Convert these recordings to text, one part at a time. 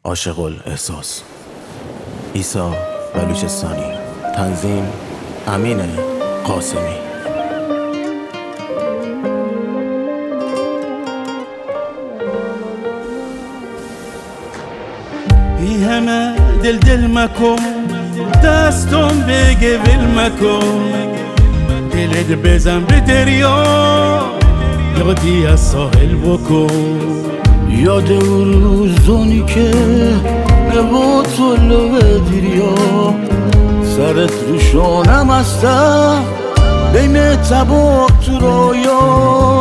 عاشق الاحساس. عیسی بلوچستانی. تنظیم امین قاسمی. بی همه دل مکن، دستم بگه ول مکن، دلت بزن به دریا، یادی از ساحل بکن. یاد اون روزونی که نبود تو لبه دریا، سرت رو شانم هسته بین طباق تو رویا.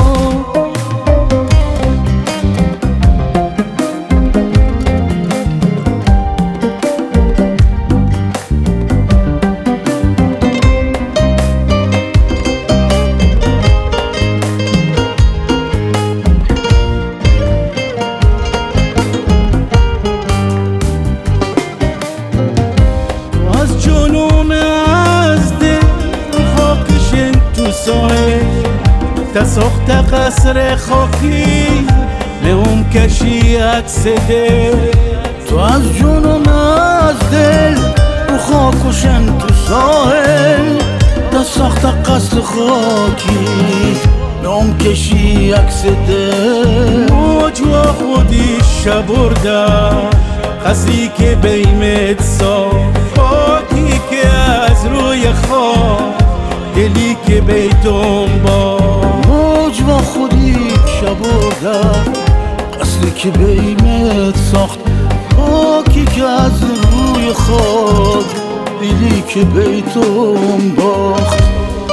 تا ساخت قصر خاکی لهم کشی عکس دل. تو از جنون از دل رو خاک و شن تو ساحل، تا ساخت قصر خاکی لهم کشی عکس دل. موج و خودی شبردن قصری که بیمت ساخت، خاکی که از روی خاک، دلی که بیتون با موج و خودی شبردن قصری که بیمت ساخت، خاکی که از روی خاک، دلی که بیتون باخت.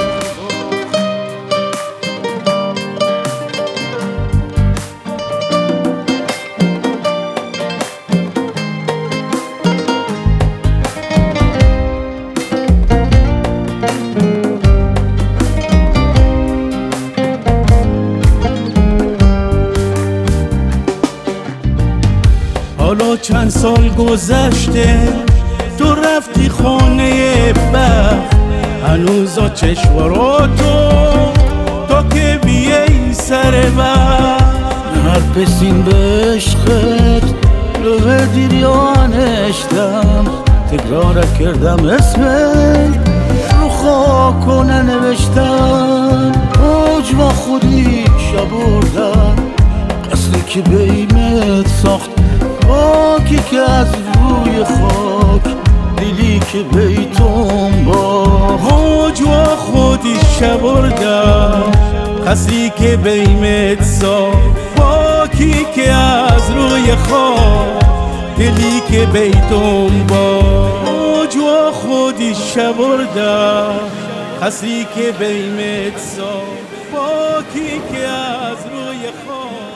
حالا چند سال گذشته، تو رفتی خانه بخت، هنوزا چشوراتو تا که بیایی سر وقت. هر پسین به عشقت لبه دریا نشتم، تکرار کردم اسمت رو خاک و ننوشتم. موج و خودی شبردن قصری که بیمت ساخت، خاکی که از روی خاک، دلی که بیتون باخت. موج و خودی شبردن قصری که بیمت ساخت، خاکی که از روی خاک، دلی که بیتون باخت. موج و خودی شبردن قصری که بیمت ساخت، خاکی که از روی خاک.